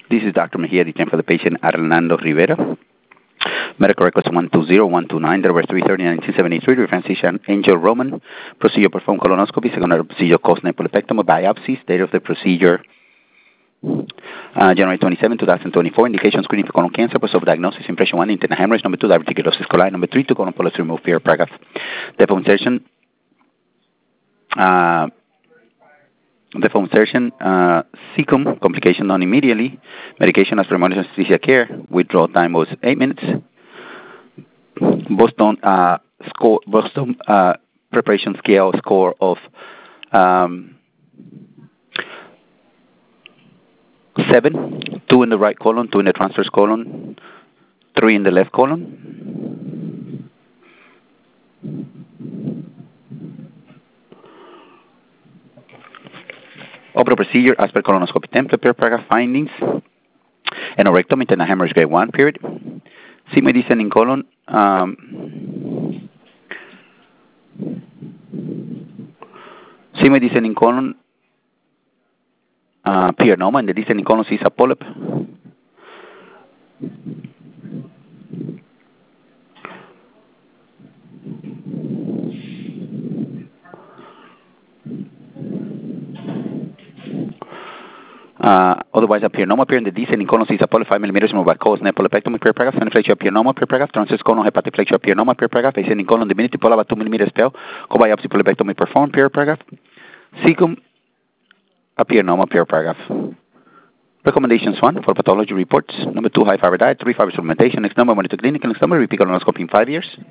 This is Dr. Mejia, detailing for the patient Arnaldo Rivera. Medical records 120-129, December 330, 1973. Reference Angel Roman. Procedure performed colonoscopy. Secondary procedure caused nephrolepectomy. Biopsies. Date of the procedure January 27, 2024. Indication screening for colon cancer. Post-op diagnosis. Impression 1, internal hemorrhage. Number 2, diverticulosis coli. Number 3, 2 colon polyps removed. Period. Paragraph. Depo insertion. Default insertion, cecum, complication done immediately. Medication as per monitor anesthesia care. Withdrawal time was 8 minutes. Boston preparation scale score of 7, 2 in the right colon, 2 in the transverse colon, 3 in the left colon. Opera procedure as per colonoscopy template. Per paragraph. Findings: anorectomy, internal hemorrhage grade 1. Period. Sigmoid descending colon. Sigmoid descending colon. Piernoma, and the descending colon is a polyp. Otherwise, a piernoma appear in the descending colon is a polyp 5 millimeters removed by cause nephrolepectomy. Per paragraph. Flexure piernoma. Per paragraph. Transverse colon hepatoflexure piernoma. Per paragraph. Ascending colon diminutive polyp 2 millimeters tail. Co-biopsy polypectomy performed. Per paragraph. Cecum a piernoma. Per paragraph. Recommendations: 1, for pathology reports. Number 2, high fiber diet. 3, fiber supplementation. Next number, monitor clinic. Next number, repeat colonoscopy in 5 years.